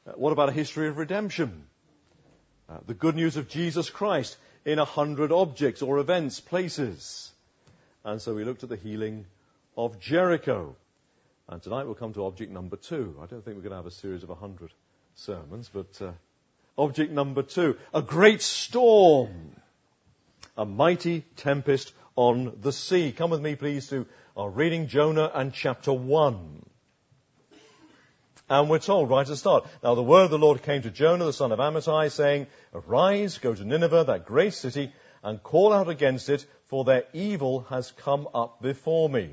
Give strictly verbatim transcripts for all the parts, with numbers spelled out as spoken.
Uh, what about a history of redemption? Uh, the good news of Jesus Christ in a hundred objects or events, places. And so we looked at the healing of Jericho. And tonight we'll come to object number two. I don't think we're going to have a series of a hundred sermons, but uh, object number two, a great storm, a mighty tempest on the sea. Come with me, please, to our reading, Jonah and chapter one. And we're told right at the start, now the word of the Lord came to Jonah, the son of Amittai, saying, arise, go to Nineveh, that great city, and call out against it, for their evil has come up before me.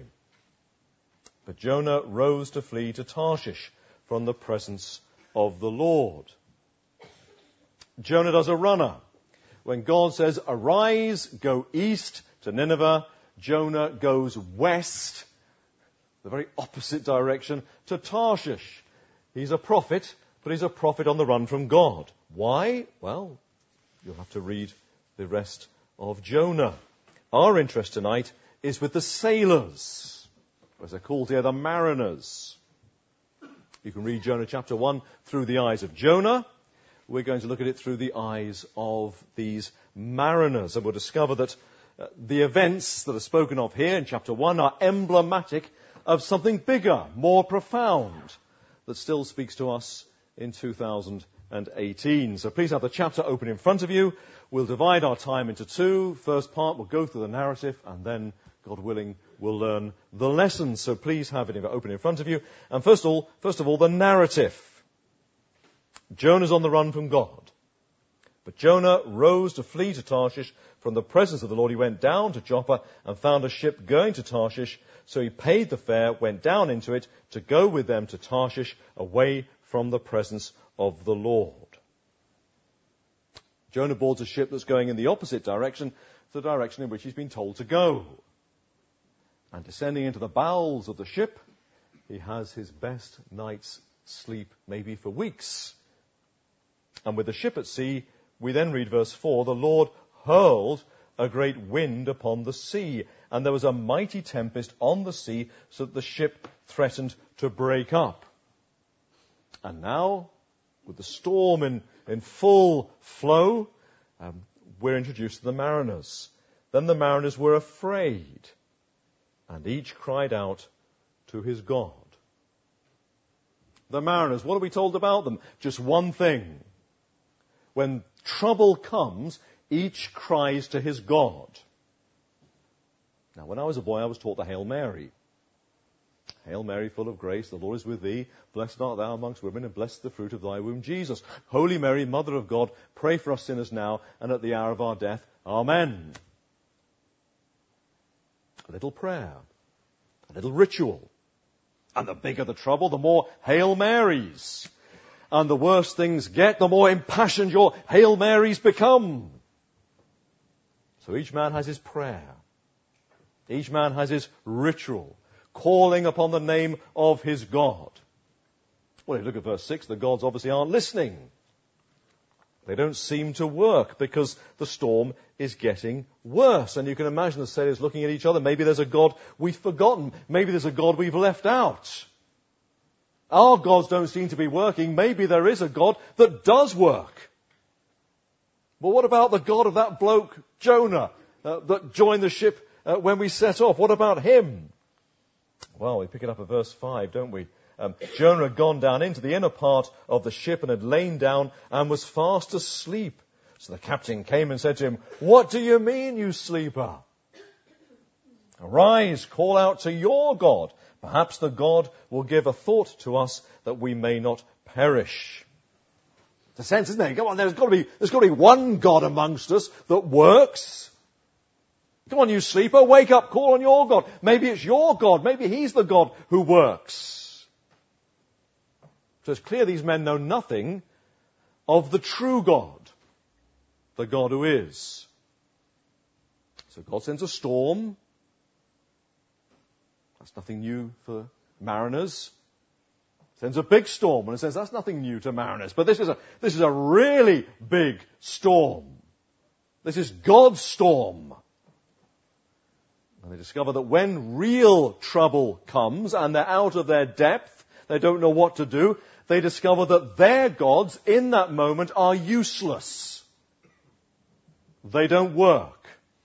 But Jonah rose to flee to Tarshish from the presence of the Lord. Jonah does a runner. When God says, arise, go east to Nineveh, Jonah goes west, the very opposite direction, to Tarshish. He's a prophet, but he's a prophet on the run from God. Why? Well, you'll have to read the rest of Jonah. Our interest tonight is with the sailors, as they're called here, the mariners. You can read Jonah chapter one through the eyes of Jonah. We're going to look at it through the eyes of these mariners, and we'll discover that uh, the events that are spoken of here in chapter one are emblematic of something bigger, more profound, that still speaks to us in two thousand eighteen. So please have the chapter open in front of you. We'll divide our time into two. First part, we'll go through the narrative, and then, God willing, we'll learn the lessons. So please have it open in front of you. And first of all, first of all, the narrative. Jonah's on the run from God. But Jonah rose to flee to Tarshish from the presence of the Lord. He went down to Joppa and found a ship going to Tarshish. So he paid the fare, went down into it to go with them to Tarshish, away from the presence of the Lord. Jonah boards a ship that's going in the opposite direction to the direction in which he's been told to go. And descending into the bowels of the ship, he has his best night's sleep, maybe for weeks. And with the ship at sea, we then read verse four, the Lord hurled a great wind upon the sea, and there was a mighty tempest on the sea, so that the ship threatened to break up. And now, with the storm in, in full flow, um, we're introduced to the mariners. Then the mariners were afraid, and each cried out to his God. The mariners, what are we told about them? Just one thing. When trouble comes, each cries to his God. Now, when I was a boy, I was taught the Hail Mary. Hail Mary, full of grace, the Lord is with thee. Blessed art thou amongst women, and blessed the fruit of thy womb, Jesus. Holy Mary, Mother of God, pray for us sinners now and at the hour of our death. Amen. A little prayer, a little ritual. And the bigger the trouble, the more Hail Marys. And the worse things get, the more impassioned your Hail Marys become. So each man has his prayer. Each man has his ritual, calling upon the name of his God. Well, if you look at verse six, the gods obviously aren't listening. They don't seem to work because the storm is getting worse. And you can imagine the sailors looking at each other. Maybe there's a God we've forgotten. Maybe there's a God we've left out. Our gods don't seem to be working. Maybe there is a God that does work. But what about the God of that bloke, Jonah, uh, that joined the ship uh, when we set off? What about him? Well, we pick it up at verse five, don't we? Um, Jonah had gone down into the inner part of the ship and had lain down and was fast asleep. So the captain came and said to him, what do you mean, you sleeper? Arise, call out to your God. Perhaps the God will give a thought to us that we may not perish. It's a sense, isn't there? Come on, there's got to be, there's got to be one God amongst us that works. Come on, you sleeper, wake up, call on your God. Maybe it's your God. Maybe he's the God who works. So it's clear these men know nothing of the true God, the God who is. So God sends a storm. That's nothing new for mariners. Sends a big storm, and it says that's nothing new to mariners. But this is a this is a really big storm. This is God's storm. And they discover that when real trouble comes and they're out of their depth, They don't know what to do. They discover that their gods in that moment are useless. They don't work.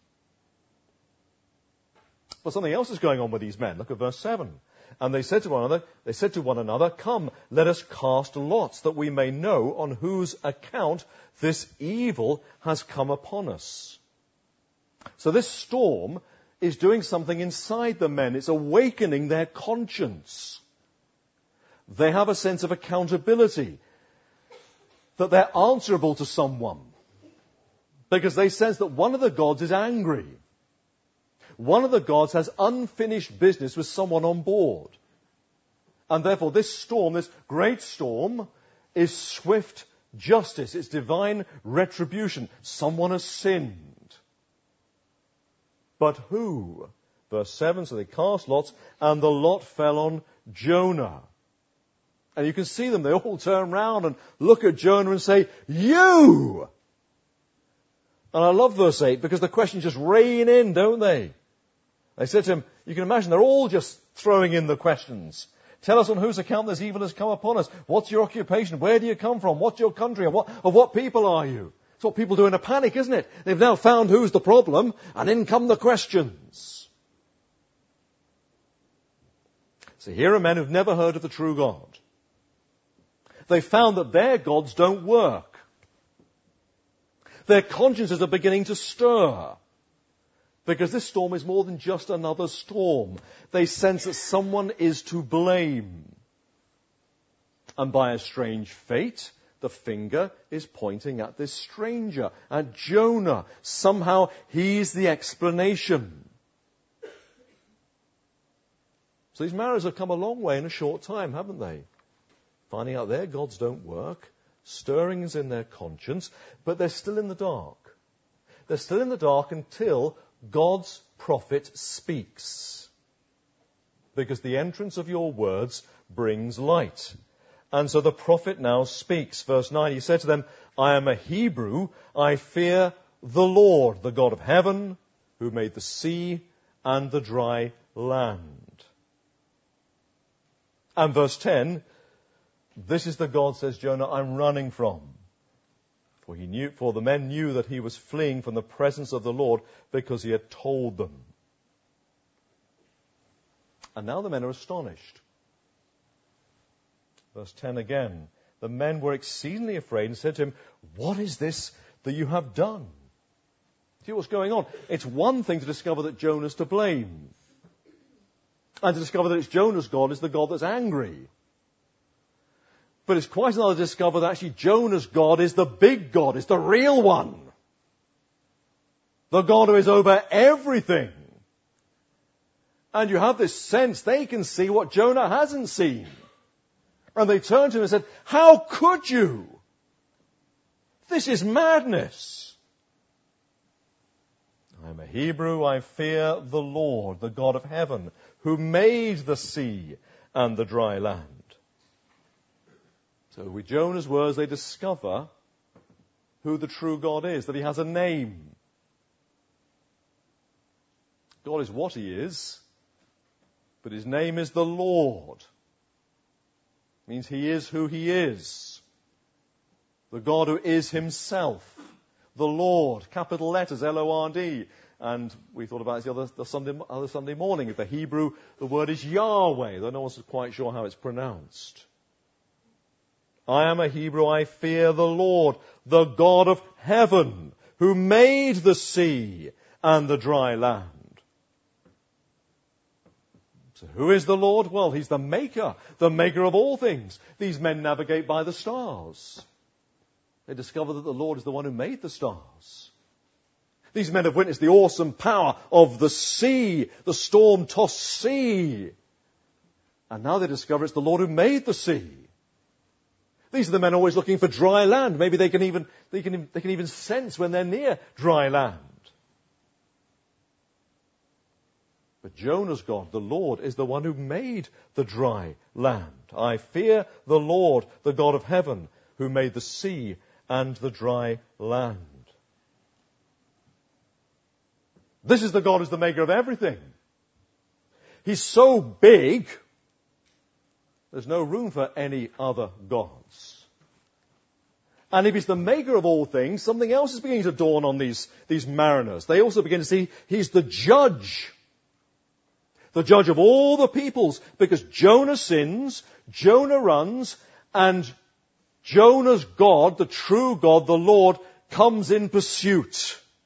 But something else is going on with these men. Look at verse seven. And they said to one another, they said to one another, come, let us cast lots, that we may know on whose account this evil has come upon us. So this storm is doing something inside the men. It's awakening their conscience. They have a sense of accountability, that they're answerable to someone, because they sense that one of the gods is angry. One of the gods has unfinished business with someone on board. And therefore this storm, this great storm, is swift justice. It's divine retribution. Someone has sinned. But who? Verse seven, so they cast lots, and the lot fell on Jonah. And you can see them, they all turn round and look at Jonah and say, you! And I love verse eight, because the questions just rain in, don't they? They said to him, you can imagine they're all just throwing in the questions. Tell us on whose account this evil has come upon us. What's your occupation? Where do you come from? What's your country? Of what, of what people are you? It's what people do in a panic, isn't it? They've now found who's the problem, and in come the questions. So here are men who've never heard of the true God. They found that their gods don't work. Their consciences are beginning to stir. Because this storm is more than just another storm. They sense that someone is to blame. And by a strange fate, the finger is pointing at this stranger, at Jonah. Somehow he's the explanation. So these mariners have come a long way in a short time, haven't they? Finding out their gods don't work, stirrings in their conscience, but they're still in the dark. They're still in the dark until God's prophet speaks. Because the entrance of your words brings light. And so the prophet now speaks. Verse nine, he said to them, I am a Hebrew. I fear the Lord, the God of heaven, who made the sea and the dry land. And verse ten, this is the God, says Jonah, I'm running from. For he knew, for the men knew that he was fleeing from the presence of the Lord because he had told them. And now the men are astonished. Verse ten again. The men were exceedingly afraid and said to him, what is this that you have done? See what's going on? It's one thing to discover that Jonah's to blame. And to discover that it's Jonah's God is the God that's angry. But it's quite another to discover that actually Jonah's God is the big God, is the real one. The God who is over everything. And you have this sense they can see what Jonah hasn't seen. And they turned to him and said, how could you? This is madness. I am a Hebrew, I fear the Lord, the God of heaven, who made the sea and the dry land. So with Jonah's words, they discover who the true God is, that he has a name. God is what he is, but his name is the Lord. It means he is who he is. The God who is himself. The Lord, capital letters, L O R D. And we thought about this the other, the Sunday, other Sunday morning. In the Hebrew, the word is Yahweh, though no one's quite sure how it's pronounced. I am a Hebrew, I fear the Lord, the God of heaven, who made the sea and the dry land. So who is the Lord? Well, he's the maker, the maker of all things. These men navigate by the stars. They discover that the Lord is the one who made the stars. These men have witnessed the awesome power of the sea, the storm-tossed sea. And now they discover it's the Lord who made the sea. These are the men always looking for dry land. Maybe they can even, they can, they can even sense when they're near dry land. But Jonah's God, the Lord, is the one who made the dry land. I fear the Lord, the God of heaven, who made the sea and the dry land. This is the God who's the maker of everything. He's so big, There's no room for any other gods. And if he's the maker of all things, something else is beginning to dawn on these, these mariners. They also begin to see he's the judge. The judge of all the peoples. Because Jonah sins, Jonah runs, and Jonah's God, the true God, the Lord, comes in pursuit.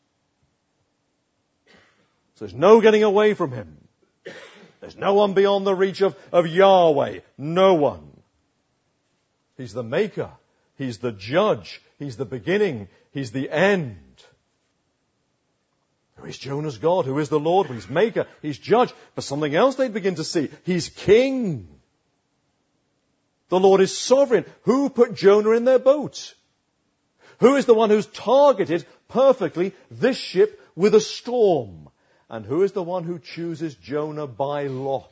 So there's no getting away from him. There's no one beyond the reach of, of Yahweh. No one. He's the maker. He's the judge. He's the beginning. He's the end. Who is Jonah's God? Who is the Lord? Well, he's maker. He's judge. But something else they'd begin to see. He's king. The Lord is sovereign. Who put Jonah in their boat? Who is the one who's targeted perfectly this ship with a storm? And who is the one who chooses Jonah by lot?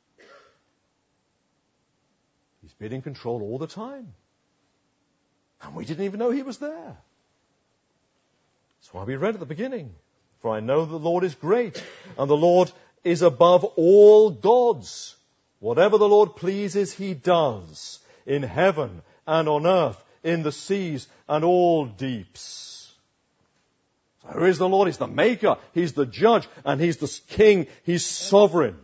He's been in control all the time. And we didn't even know he was there. That's why we read at the beginning. For I know the Lord is great, and the Lord is above all gods. Whatever the Lord pleases, he does, in heaven and on earth, in the seas and all deeps. So who is the Lord? He's the maker, he's the judge, and he's the king, he's sovereign.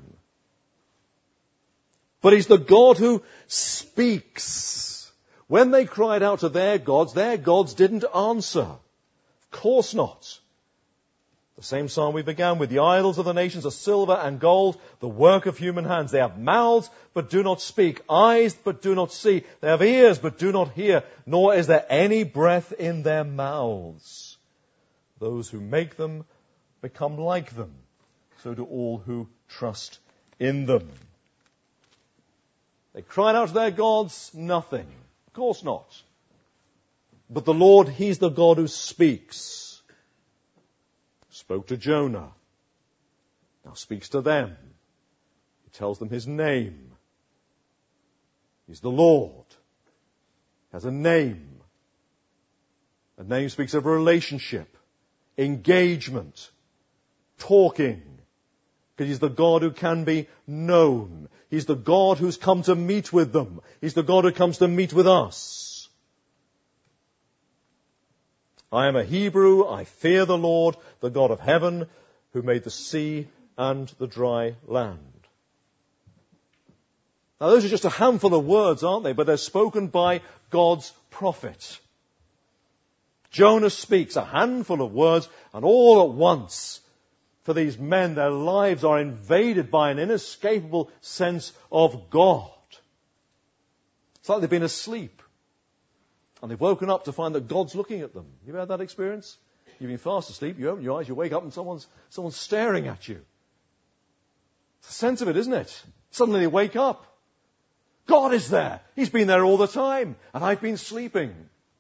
But he's the God who speaks. When they cried out to their gods, their gods didn't answer. Of course not. The same psalm we began with, the idols of the nations are silver and gold, the work of human hands. They have mouths, but do not speak, eyes, but do not see. They have ears, but do not hear, nor is there any breath in their mouths. Those who make them become like them. So do all who trust in them. They cried out to their gods, nothing. Of course not. But the Lord, he's the God who speaks. Spoke to Jonah. Now speaks to them. He tells them his name. He's the Lord. Has a name. A name speaks of a relationship, engagement, talking. Because he's the God who can be known. He's the God who's come to meet with them. He's the God who comes to meet with us. I am a Hebrew, I fear the Lord, the God of heaven, who made the sea and the dry land. Now those are just a handful of words, aren't they? But they're spoken by God's prophet. Jonah speaks a handful of words, and all at once, for these men, their lives are invaded by an inescapable sense of God. It's like they've been asleep. And they've woken up to find that God's looking at them. You ever had that experience? You've been fast asleep, you open your eyes, you wake up and someone's, someone's staring at you. It's the sense of it, isn't it? Suddenly they wake up. God is there. He's been there all the time. And I've been sleeping.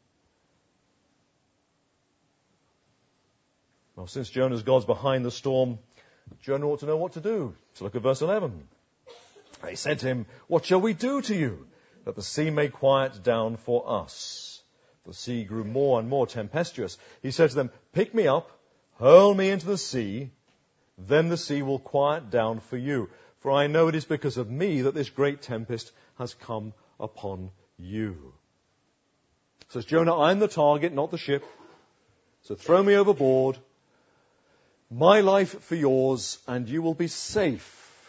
Well, since Jonah's God's behind the storm, Jonah ought to know what to do. So look at verse eleven. They said to him, what shall we do to you, that the sea may quiet down for us? The sea grew more and more tempestuous. He said to them, pick me up, hurl me into the sea, then the sea will quiet down for you. For I know it is because of me that this great tempest has come upon you. Says Jonah, I'm the target, not the ship. So throw me overboard, my life for yours, and you will be safe.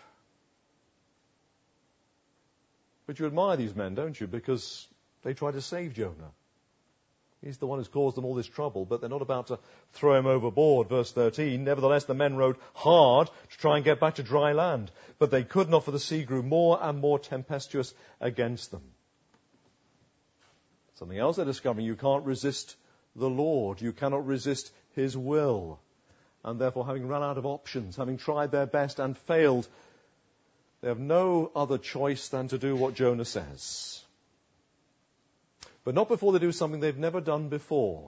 But you admire these men, don't you? Because they tried to save Jonah. He's the one who's caused them all this trouble, but they're not about to throw him overboard. Verse thirteen, nevertheless the men rowed hard to try and get back to dry land, but they could not, for the sea grew more and more tempestuous against them. Something else they're discovering, you can't resist the Lord. You cannot resist his will. And therefore, having run out of options, having tried their best and failed, they have no other choice than to do what Jonah says. But not before they do something they've never done before.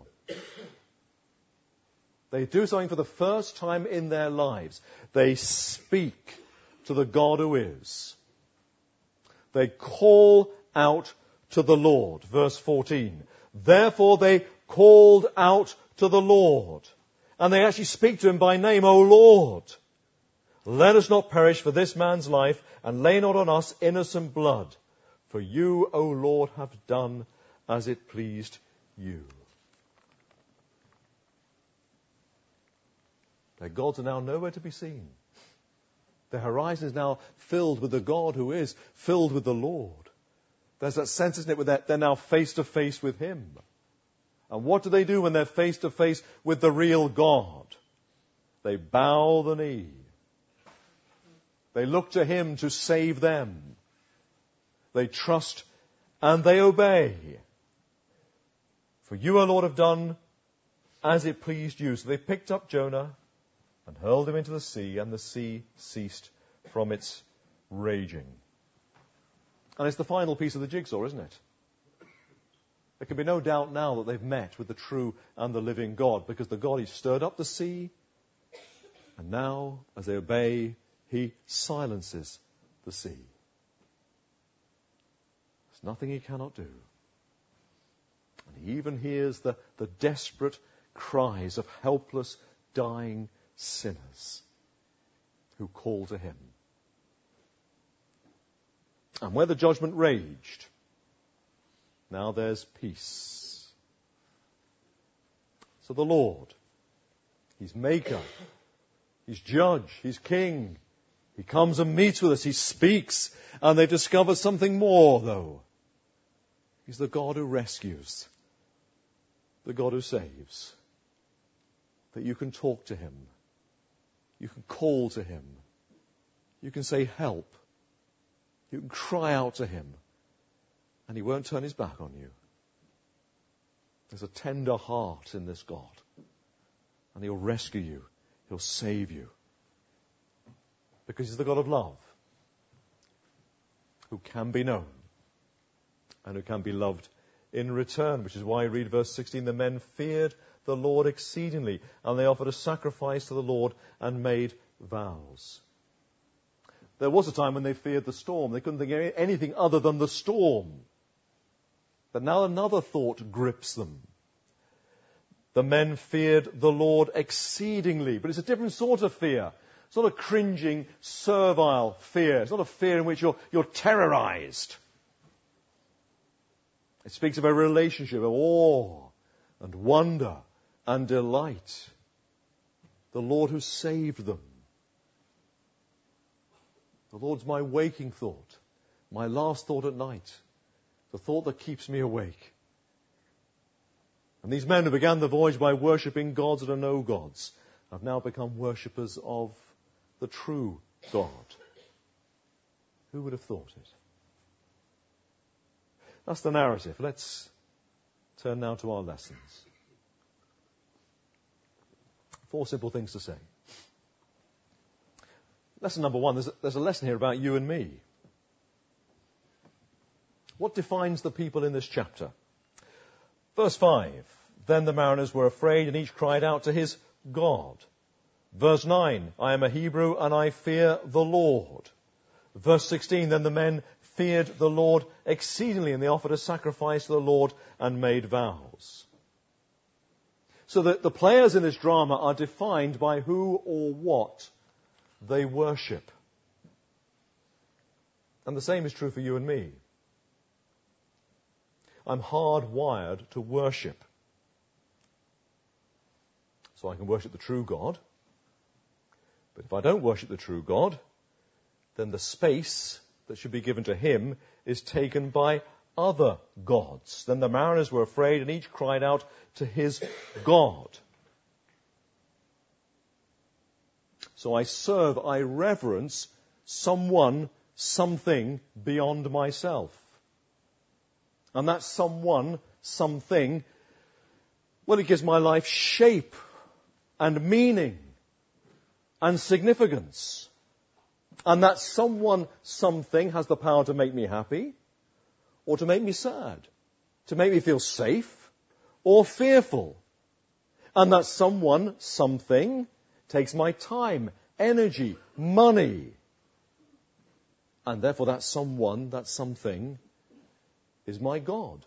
They do something for the first time in their lives. They speak to the God who is. They call out to the Lord. Verse fourteen. Therefore they called out to the Lord. And they actually speak to him by name, O Lord. Let us not perish for this man's life, and lay not on us innocent blood. For you, O Lord, have done as it pleased you. Their gods are now nowhere to be seen. The horizon is now filled with the God who is, filled with the Lord. There's that sense, isn't it, where they're, they're now face to face with Him. And what do they do when they're face to face with the real God? They bow the knee. They look to Him to save them. They trust and they obey. For you, O Lord, have done as it pleased you. So they picked up Jonah and hurled him into the sea, and the sea ceased from its raging. And it's the final piece of the jigsaw, isn't it? There can be no doubt now that they've met with the true and the living God, because the God, He stirred up the sea, and now, as they obey, He silences the sea. There's nothing He cannot do. And He even hears the, the desperate cries of helpless, dying sinners who call to Him. And where the judgment raged, now there's peace. So the Lord, He's Maker, He's Judge, He's King. He comes and meets with us, He speaks, and they discover something more, though. He's the God who rescues, the God who saves. That you can talk to Him. You can call to Him. You can say help. You can cry out to Him. And He won't turn His back on you. There's a tender heart in this God. And He'll rescue you. He'll save you. Because He's the God of love. Who can be known. And who can be loved in return. Which is why I read verse sixteen. The men feared the Lord exceedingly, and they offered a sacrifice to the Lord and made vows. There was a time when they feared the storm. They couldn't think of anything other than the storm. But now another thought grips them. The men feared the Lord exceedingly. But it's a different sort of fear. It's not a cringing, servile fear. It's not a fear in which you're, you're terrorized. It speaks of a relationship of awe and wonder and delight. The Lord who saved them. The Lord's my waking thought, my last thought at night, the thought that keeps me awake. And these men who began the voyage by worshipping gods that are no gods have now become worshippers of the true God. Who would have thought it? That's the narrative. Let's turn now to our lessons. Four simple things to say. Lesson number one, there's a, there's a lesson here about you and me. What defines the people in this chapter? Verse five, then the mariners were afraid and each cried out to his God. Verse nine, I am a Hebrew and I fear the Lord. Verse sixteen, then the men feared the Lord exceedingly and they offered a sacrifice to the Lord and made vows. So that the players in this drama are defined by who or what they worship. And the same is true for you and me. I'm hardwired to worship. So I can worship the true God. But if I don't worship the true God, then the space that should be given to Him is taken by other gods. Then the mariners were afraid and each cried out to his God. So I serve, I reverence someone, something beyond myself. And that someone, something, well, it gives my life shape and meaning and significance. And that someone, something has the power to make me happy or to make me sad, to make me feel safe or fearful. And that someone, something takes my time, energy, money. And therefore that someone, that something is my God.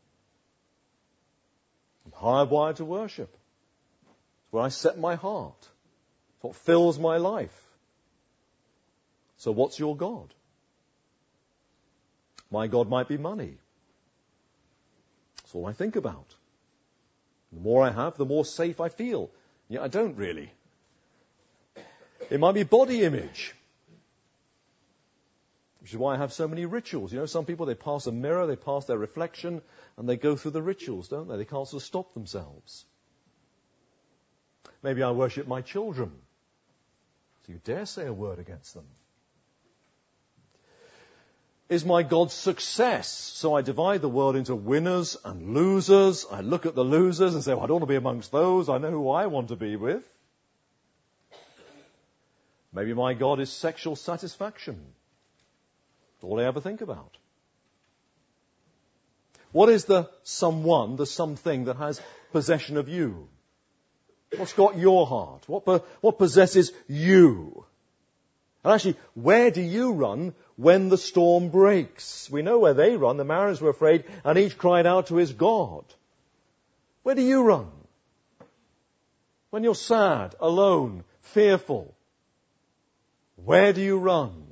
I'm hardwired to worship. It's where I set my heart. It's what fills my life. So what's your God? My God might be money. That's all I think about. The more I have, the more safe I feel. Yeah, I don't really. It might be body image, which is why I have so many rituals. You know, some people, they pass a mirror, they pass their reflection, and they go through the rituals, don't they? They can't sort of stop themselves. Maybe I worship my children. So you dare say a word against them. Is my God success? So I divide the world into winners and losers. I look at the losers and say, well, I don't want to be amongst those. I know who I want to be with. Maybe my God is sexual satisfaction. That's all I ever think about. What is the someone, the something that has possession of you? What's got your heart? What, po- what possesses you? And actually, where do you run when the storm breaks? We know where they run. The mariners were afraid, and each cried out to his God. Where do you run? When you're sad, alone, fearful, where do you run?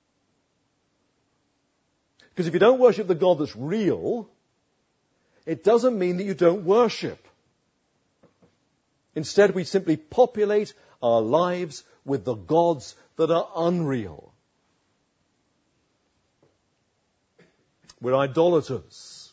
Because if you don't worship the God that's real, it doesn't mean that you don't worship. Instead, we simply populate our lives with the gods that are unreal. We're idolaters.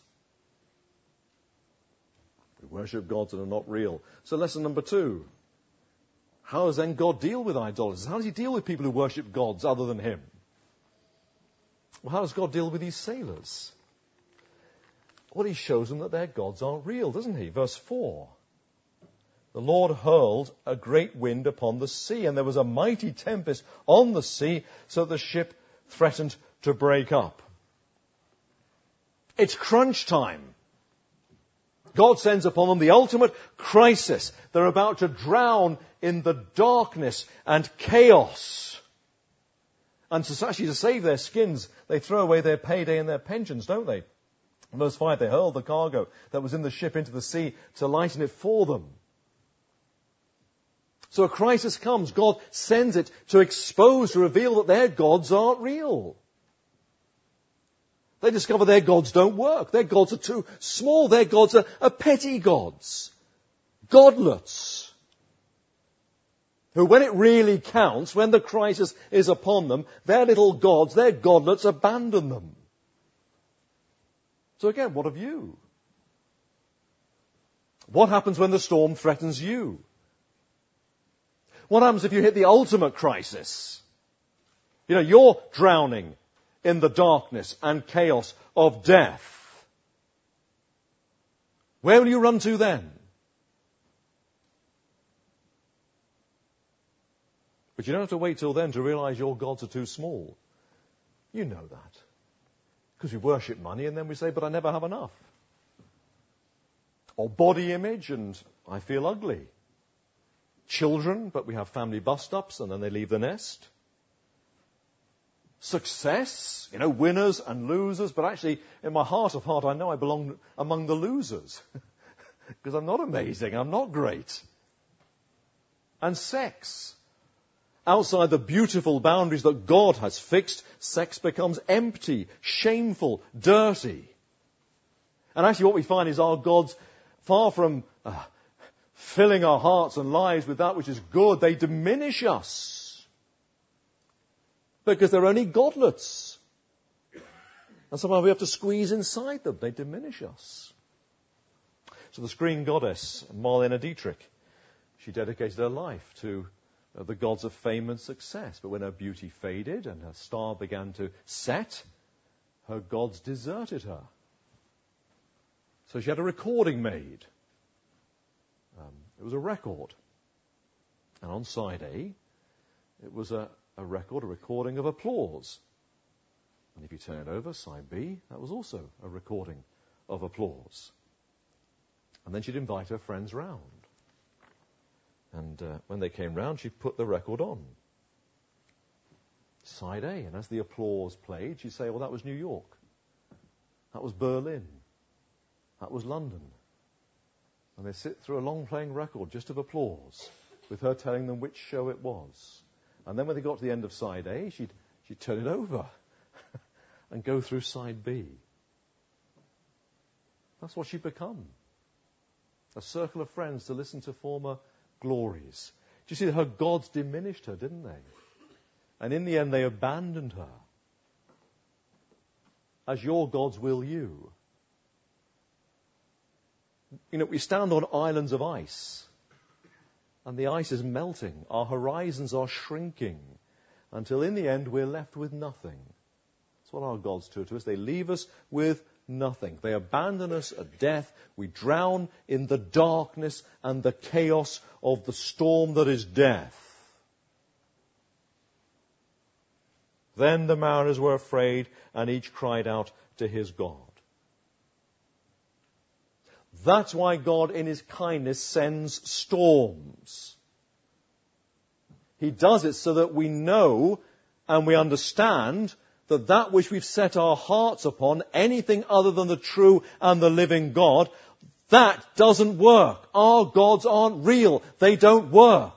We worship gods that are not real. So lesson number two. How does then God deal with idolaters? How does he deal with people who worship gods other than him? Well, how does God deal with these sailors? Well, he shows them that their gods aren't real, doesn't he? Verse four. The Lord hurled a great wind upon the sea, and there was a mighty tempest on the sea, so the ship threatened to break up. It's crunch time. God sends upon them the ultimate crisis. They're about to drown in the darkness and chaos. And to, actually to save their skins, they throw away their payday and their pensions, don't they? In verse five, they hurled the cargo that was in the ship into the sea to lighten it for them. So a crisis comes. God sends it to expose, to reveal that their gods aren't real. They discover their gods don't work. Their gods are too small. Their gods are, are petty gods. Godlets. Who, when it really counts, when the crisis is upon them, their little gods, their godlets, abandon them. So again, what of you? What happens when the storm threatens you? What happens if you hit the ultimate crisis? You know, you're drowning in the darkness and chaos of death. Where will you run to then? But you don't have to wait till then to realize your gods are too small. You know that. Because we worship money and then we say, but I never have enough. Or body image and I feel ugly. Children, but we have family bust-ups and then they leave the nest. Success, you know, winners and losers, but actually in my heart of heart I know I belong among the losers. Because I'm not amazing, I'm not great. And sex. Outside the beautiful boundaries that God has fixed, sex becomes empty, shameful, dirty. And actually what we find is our gods, far from uh, filling our hearts and lives with that which is good, they diminish us. Because they're only godlets. And somehow we have to squeeze inside them. They diminish us. So the screen goddess, Marlene Dietrich, she dedicated her life to uh, the gods of fame and success. But when her beauty faded and her star began to set, her gods deserted her. So she had a recording made. Um, it was a record. And on side A, it was a, a record, a recording of applause. And if you turn it over, side B, that was also a recording of applause. And then she'd invite her friends round. And uh, when they came round, she'd put the record on. Side A. And as the applause played, she'd say, well, that was New York. That was Berlin. That was London. And they sit through a long playing record just of applause, with her telling them which show it was. And then when they got to the end of side A, she'd, she'd turn it over. and go through side B. That's what she'd become. A circle of friends to listen to former glories. Do you see that her gods diminished her, didn't they? And in the end, they abandoned her. As your gods will you. You know, we stand on islands of ice. And the ice is melting. Our horizons are shrinking. Until in the end, we're left with nothing. That's what our gods do to us. They leave us with nothing. They abandon us at death. We drown in the darkness and the chaos of the storm that is death. Then the mariners were afraid, and each cried out to his God. That's why God, in his kindness, sends storms. He does it so that we know and we understand that that which we've set our hearts upon, anything other than the true and the living God, that doesn't work. Our gods aren't real. They don't work.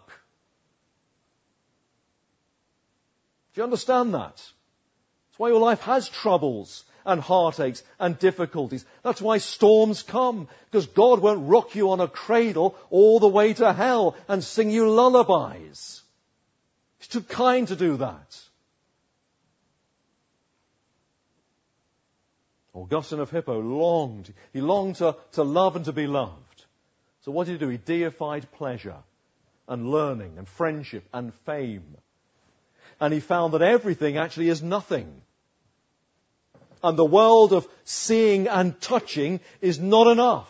Do you understand that? That's why your life has troubles and heartaches and difficulties. That's why storms come. Because God won't rock you on a cradle all the way to hell and sing you lullabies. He's too kind to do that. Augustine of Hippo longed. He longed to, to love and to be loved. So what did he do? He deified pleasure and learning and friendship and fame. And he found that everything actually is nothing. And the world of seeing and touching is not enough.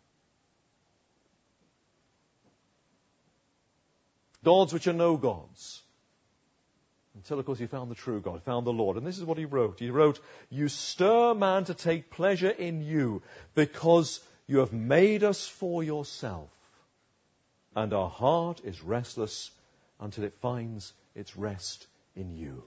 Gods which are no gods. Until, of course, he found the true God, found the Lord. And this is what he wrote. He wrote, "You stir man to take pleasure in you because you have made us for yourself. And our heart is restless until it finds its rest in you."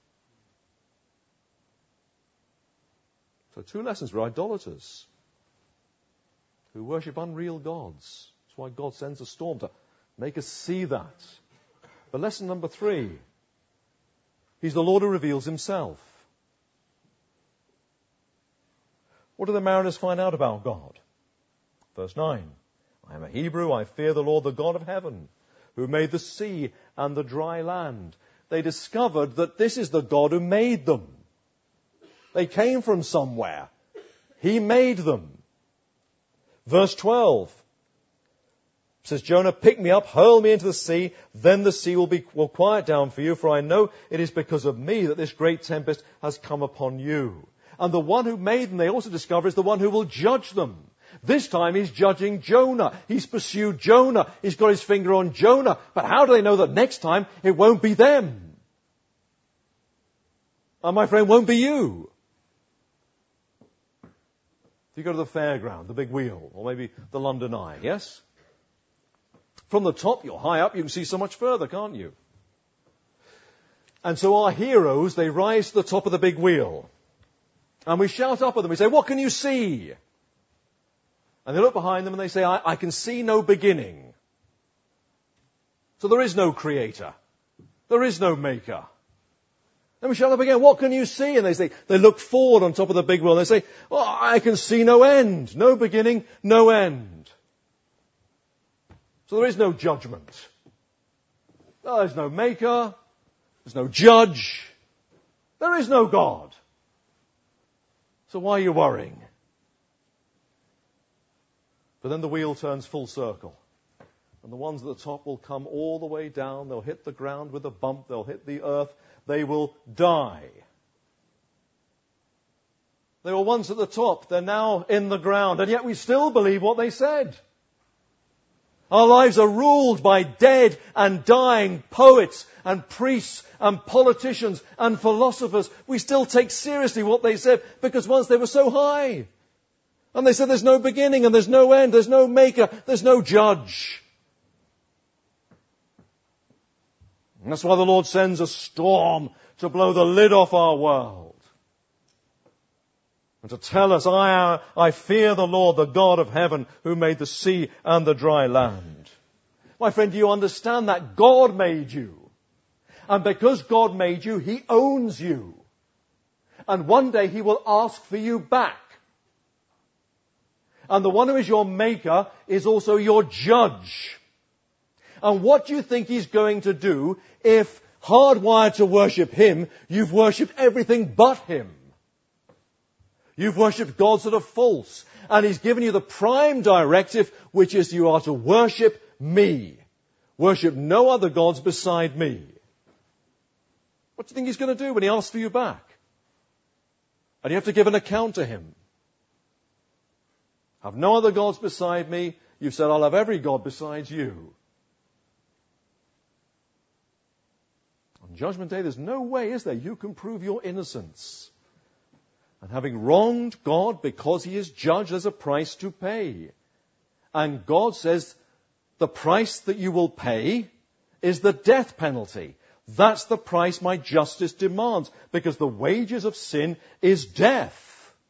So two lessons. We're idolaters who worship unreal gods. That's why God sends a storm to make us see that. But lesson number three. He's the Lord who reveals himself. What do the mariners find out about God? Verse nine. "I am a Hebrew, I fear the Lord, the God of heaven, who made the sea and the dry land." They discovered that this is the God who made them. They came from somewhere. He made them. Verse twelve says, "Jonah, pick me up, hurl me into the sea, then the sea will be will quiet down for you, for I know it is because of me that this great tempest has come upon you." And the one who made them, they also discover, is the one who will judge them. This time he's judging Jonah. He's pursued Jonah. He's got his finger on Jonah. But how do they know that next time it won't be them? And my friend, won't be you. If you go to the fairground, the big wheel, or maybe the London Eye, yes? From the top, you're high up, you can see so much further, can't you? And so our heroes, they rise to the top of the big wheel. And we shout up at them, we say, "What can you see?" And they look behind them and they say, I, I can see no beginning. So there is no creator. There is no maker. Then we shout up again, "What can you see?" And they say, they look forward on top of the big wheel and they say, "Well, I can see no end. No beginning, no end." So there is no judgment. Well, there's no maker. There's no judge. There is no God. So why are you worrying? But then the wheel turns full circle. And the ones at the top will come all the way down. They'll hit the ground with a bump. They'll hit the earth. They will die. They were once at the top. They're now in the ground. And yet we still believe what they said. Our lives are ruled by dead and dying poets and priests and politicians and philosophers. We still take seriously what they said because once they were so high. And they said there's no beginning and there's no end, there's no maker, there's no judge. And that's why the Lord sends a storm to blow the lid off our world. And to tell us, I, I fear the Lord, the God of heaven, who made the sea and the dry land. My friend, do you understand that? God made you. And because God made you, He owns you. And one day he will ask for you back. And the one who is your maker is also your judge. And what do you think he's going to do if, hardwired to worship him, you've worshipped everything but him? You've worshipped gods that are false. And he's given you the prime directive, which is you are to worship me. Worship no other gods beside me. What do you think he's going to do when he asks for you back? And you have to give an account to him. Have no other gods beside me. You've said, I'll have every god besides you. On Judgment Day, there's no way, is there, you can prove your innocence. And having wronged God because he is judge, there's a price to pay. And God says the price that you will pay is the death penalty. That's the price my justice demands, because the wages of sin is death.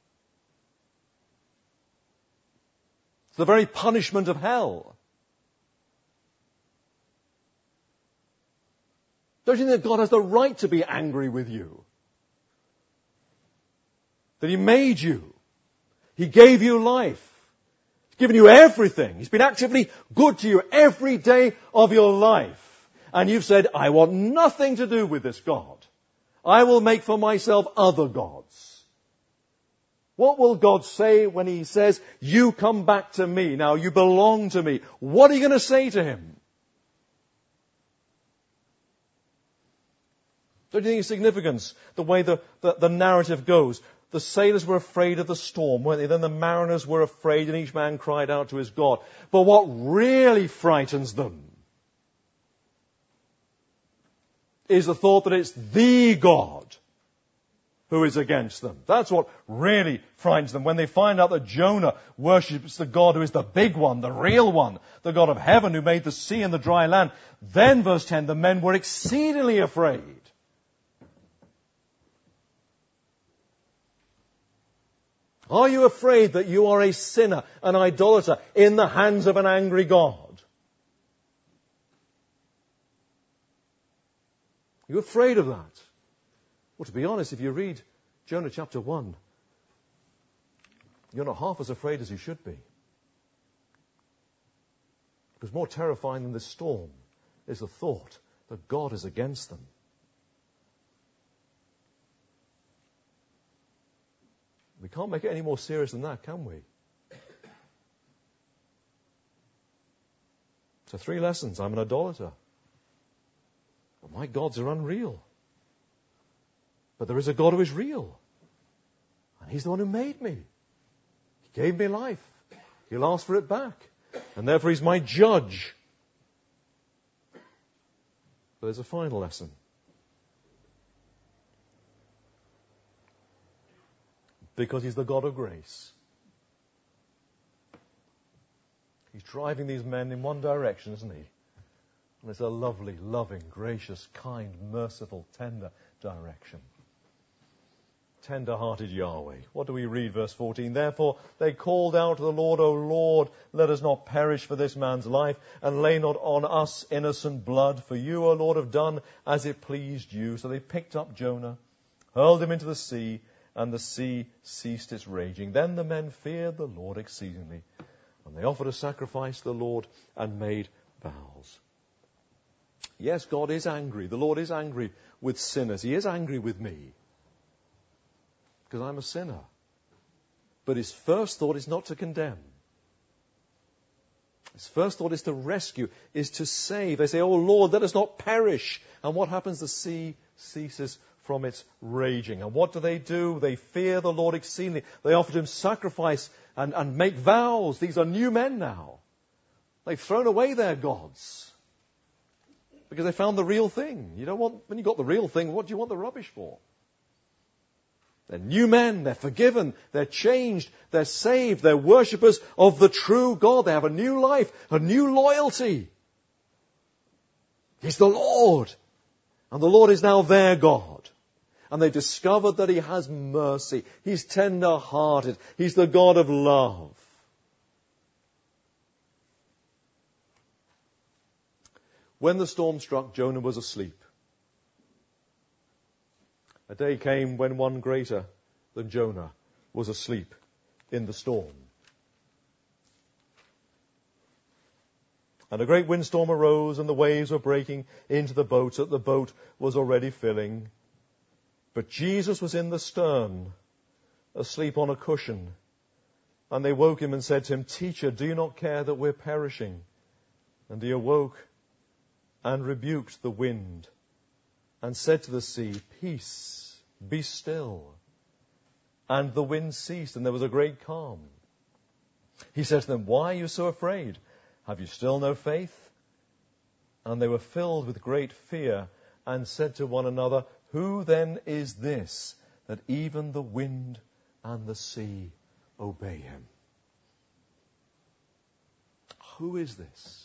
It's the very punishment of hell. Don't you think that God has the right to be angry with you? That he made you. He gave you life. He's given you everything. He's been actively good to you every day of your life. And you've said, I want nothing to do with this God. I will make for myself other gods. What will God say when he says, you come back to me, now you belong to me? What are you going to say to him? Don't you think it's significant, the way the, the, the narrative goes? The sailors were afraid of the storm, weren't they? Then the mariners were afraid, and each man cried out to his God. But what really frightens them is the thought that it's the God who is against them. That's what really frightens them. When they find out that Jonah worships the God who is the big one, the real one, the God of heaven who made the sea and the dry land, then, verse ten, the men were exceedingly afraid. Are you afraid that you are a sinner, an idolater, in the hands of an angry God? Are you afraid of that? Well, to be honest, if you read Jonah chapter one, you're not half as afraid as you should be. Because more terrifying than this storm is the thought that God is against them. We can't make it any more serious than that, can we? So three lessons. I'm an idolater. But my gods are unreal. But there is a God who is real. And he's the one who made me. He gave me life. He'll ask for it back. And therefore he's my judge. But there's a final lesson. Because he's the God of grace. He's driving these men in one direction, isn't he? And it's a lovely, loving, gracious, kind, merciful, tender direction. Tender-hearted Yahweh. What do we read, verse fourteen? Therefore they called out to the Lord, O Lord, let us not perish for this man's life, and lay not on us innocent blood, for you, O Lord, have done as it pleased you. So they picked up Jonah, hurled him into the sea, and the sea ceased its raging. Then the men feared the Lord exceedingly, and they offered a sacrifice to the Lord and made vows. Yes, God is angry. The Lord is angry with sinners. He is angry with me, because I'm a sinner. But his first thought is not to condemn. His first thought is to rescue, is to save. They say, oh Lord, let us not perish. And what happens? The sea ceases from its raging. And what do they do? They fear the Lord exceedingly. They offer him sacrifice and, and make vows. These are new men now. They've thrown away their gods because they found the real thing. You don't want, when you've got the real thing, what do you want the rubbish for? They're new men, they're forgiven, they're changed, they're saved, they're worshippers of the true God. They have a new life, a new loyalty. He's the Lord, and the Lord is now their God. And they discovered that he has mercy. He's tender-hearted. He's the God of love. When the storm struck, Jonah was asleep. A day came when one greater than Jonah was asleep in the storm. And a great windstorm arose, and the waves were breaking into the boat, so that the boat was already filling. But Jesus was in the stern, asleep on a cushion. And they woke him and said to him, "Teacher, do you not care that we're perishing?" And he awoke and rebuked the wind and said to the sea, "Peace, be still." And the wind ceased, and there was a great calm. He said to them, "Why are you so afraid? Have you still no faith?" And they were filled with great fear and said to one another, "Who then is this, that even the wind and the sea obey him?" Who is this?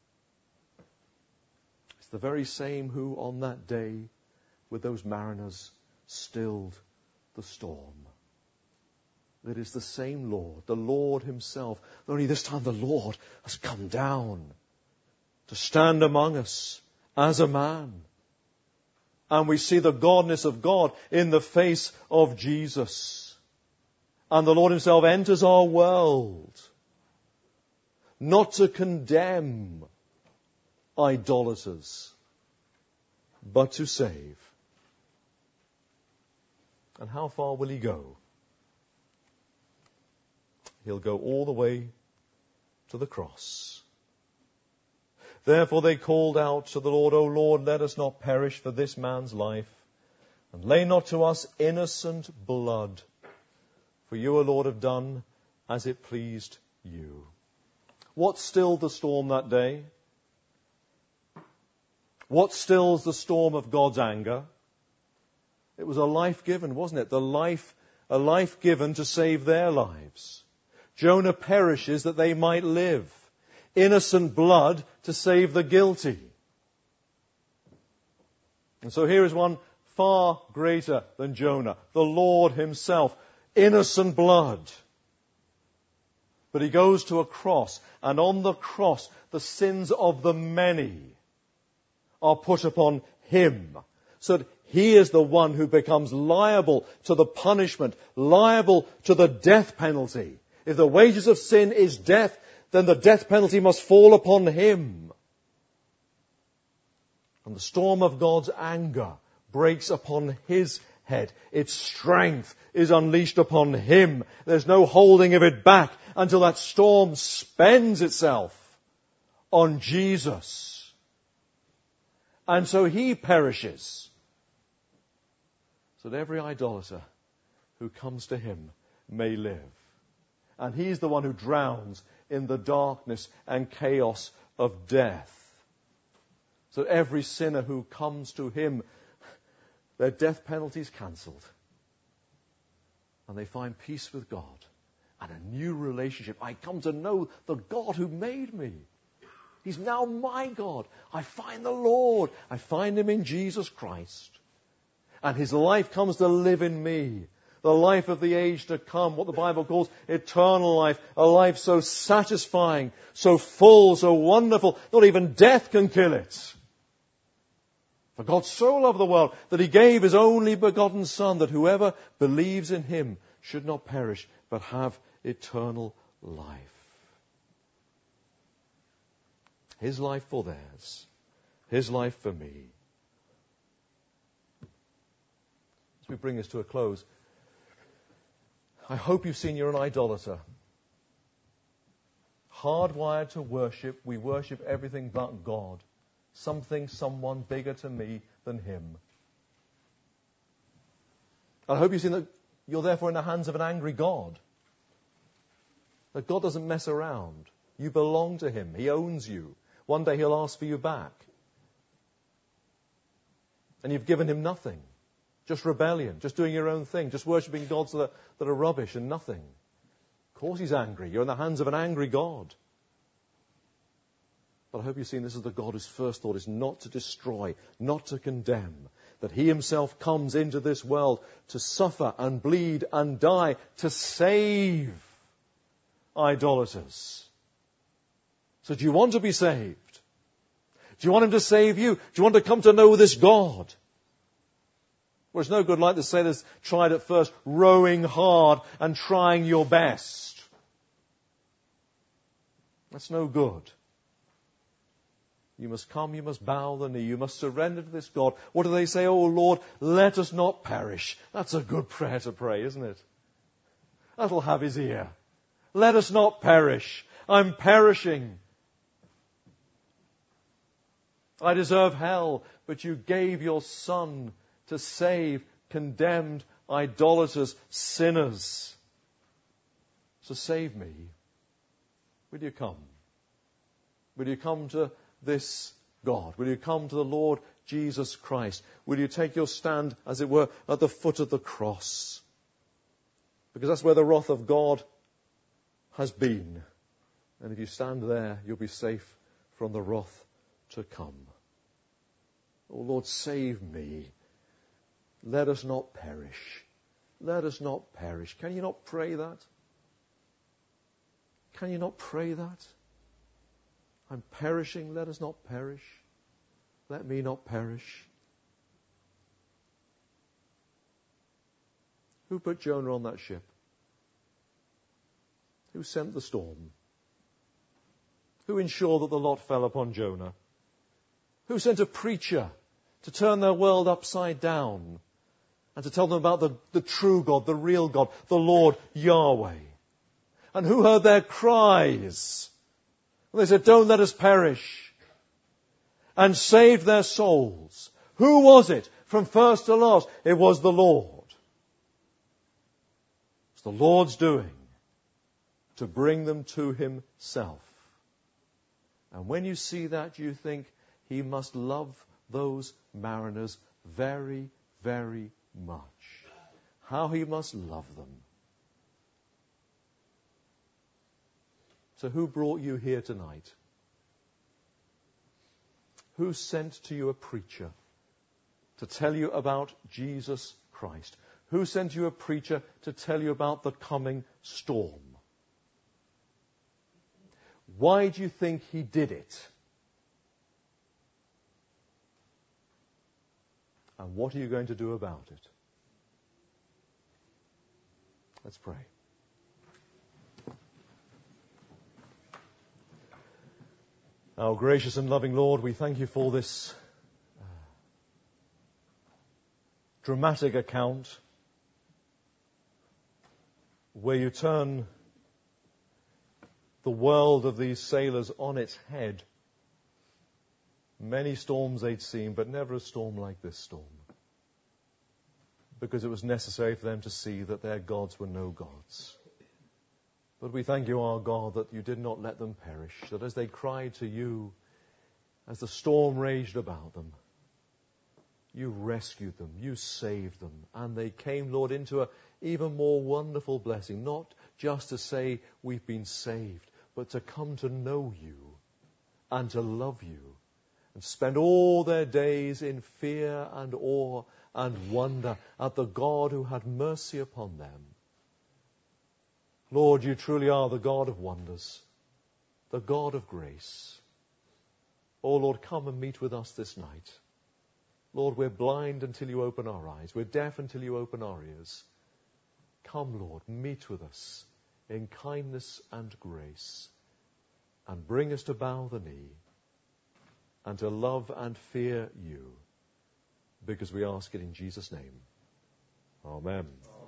It's the very same who on that day with those mariners stilled the storm. It is the same Lord, the Lord himself. Only this time the Lord has come down to stand among us as a man. And we see the godness of God in the face of Jesus. And the Lord himself enters our world, not to condemn idolaters, but to save. And how far will he go? He'll go all the way to the cross. Therefore they called out to the Lord, "O Lord, let us not perish for this man's life, and lay not to us innocent blood. For you, O Lord, have done as it pleased you." What stilled the storm that day? What stills the storm of God's anger? It was a life given, wasn't it? The life, a life given to save their lives. Jonah perishes that they might live. Innocent blood to save the guilty. And so here is one far greater than Jonah, the Lord himself. Innocent blood. But he goes to a cross, and on the cross the sins of the many are put upon him, so that he is the one who becomes liable to the punishment, liable to the death penalty. If the wages of sin is death, then the death penalty must fall upon him. And the storm of God's anger breaks upon his head. Its strength is unleashed upon him. There's no holding of it back until that storm spends itself on Jesus. And so he perishes, so that every idolater who comes to him may live. And he's the one who drowns in the darkness and chaos of death. So that every sinner who comes to him, their death penalty is cancelled. And they find peace with God and a new relationship. I come to know the God who made me. He's now my God. I find the Lord. I find him in Jesus Christ. And his life comes to live in me. The life of the age to come, what the Bible calls eternal life. A life so satisfying, so full, so wonderful, not even death can kill it. For God so loved the world that he gave his only begotten Son, that whoever believes in him should not perish, but have eternal life. His life for theirs. His life for me. As we bring this to a close, I hope you've seen you're an idolater. Hardwired to worship, we worship everything but God. Something, someone bigger to me than him. And I hope you've seen that you're therefore in the hands of an angry God. That God doesn't mess around. You belong to him. He owns you. One day he'll ask for you back. And you've given him nothing. Just rebellion, just doing your own thing, just worshipping gods that are, that are rubbish and nothing. Of course he's angry. You're in the hands of an angry God. But I hope you've seen this is the God whose first thought is not to destroy, not to condemn. That he himself comes into this world to suffer and bleed and die to save idolaters. So do you want to be saved? Do you want him to save you? Do you want to come to know this God? Well, it's no good, like the sailors tried at first, rowing hard and trying your best. That's no good. You must come, you must bow the knee, you must surrender to this God. What do they say? Oh Lord, let us not perish. That's a good prayer to pray, isn't it? That'll have his ear. Let us not perish. I'm perishing. I deserve hell, but you gave your Son to save condemned idolaters, sinners. So save me. Will you come? Will you come to this God? Will you come to the Lord Jesus Christ? Will you take your stand, as it were, at the foot of the cross? Because that's where the wrath of God has been. And if you stand there, you'll be safe from the wrath to come. Oh Lord, save me. Let us not perish. Let us not perish. Can you not pray that? Can you not pray that? I'm perishing. Let us not perish. Let me not perish. Who put Jonah on that ship? Who sent the storm? Who ensured that the lot fell upon Jonah? Who sent a preacher to turn their world upside down and to tell them about the, the true God, the real God, the Lord Yahweh? And who heard their cries? And they said, don't let us perish. And saved their souls. Who was it? From first to last, it was the Lord. It's the Lord's doing to bring them to himself. And when you see that, you think he must love those mariners very, very much. How he must love them. So who brought you here tonight? Who sent to you a preacher to tell you about Jesus Christ? Who sent you a preacher to tell you about the coming storm? Why do you think he did it? And what are you going to do about it? Let's pray. Our gracious and loving Lord, we thank you for this uh, dramatic account where you turn the world of these sailors on its head. Many storms they'd seen, but never a storm like this storm. Because it was necessary for them to see that their gods were no gods. But we thank you, our God, that you did not let them perish, that as they cried to you, as the storm raged about them, you rescued them, you saved them, and they came, Lord, into an even more wonderful blessing, not just to say we've been saved, but to come to know you and to love you and spend all their days in fear and awe and wonder at the God who had mercy upon them. Lord, you truly are the God of wonders, the God of grace. Oh, Lord, come and meet with us this night. Lord, we're blind until you open our eyes. We're deaf until you open our ears. Come, Lord, meet with us in kindness and grace and bring us to bow the knee and to love and fear you, because we ask it in Jesus' name. Amen.